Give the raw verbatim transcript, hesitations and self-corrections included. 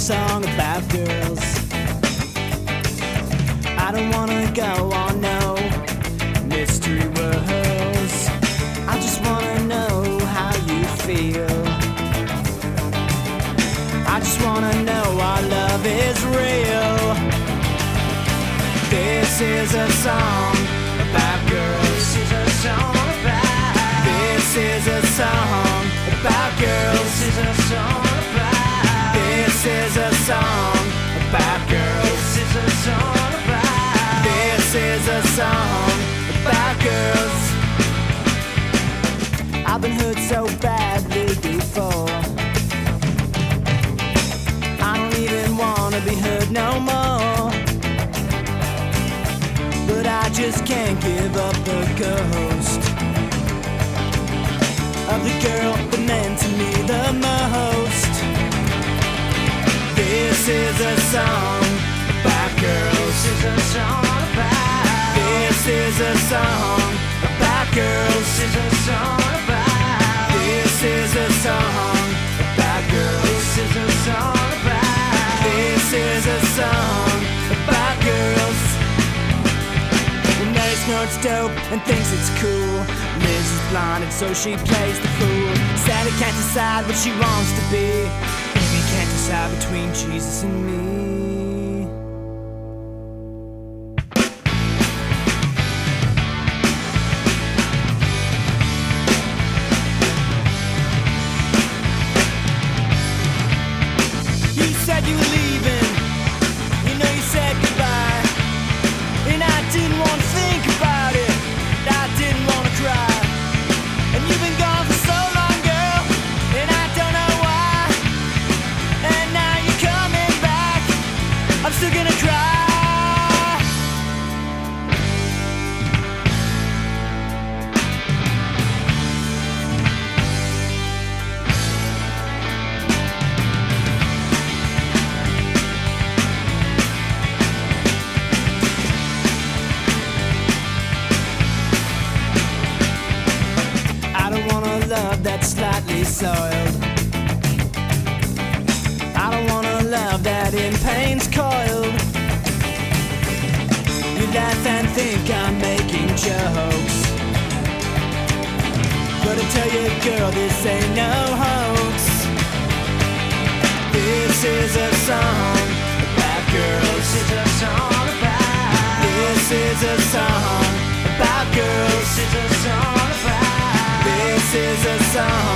song about girls. I don't wanna go on no mystery worlds. I just wanna know how you feel. I just wanna know our love is real. This is a song about girls. This is a song about. This is a song about girls. This is a song about. This is a song about girls. This is a song about. This is a song about girls. I've been hurt so badly before. I don't even wanna be hurt no more. But I just can't give up the ghost of the girl that meant to me the most. This is a song about girls. This is a song about. This is a song about girls. This is a song about. This is a song about girls. This is a song about. This is a song about girls. Well, Mary snorts dope and thinks it's cool. Liz is blonde and so she plays the fool. Sally can't decide what she wants to be. Amy can't decide between Jesus and me. You said you were leaving. You know you said goodbye. And I didn't want to think about it. I didn't want to cry. And you've been gone for so long, girl, and I don't know why. And now you're coming back. I'm still gonna cry. I don't want a love that's slightly soiled. I don't want a love that in pain's coiled. You laugh and think I'm making jokes, but I tell you, girl, this ain't no hoax. This is a song about girls. This is a song about. This is a song about girls. This is a song about. This is a song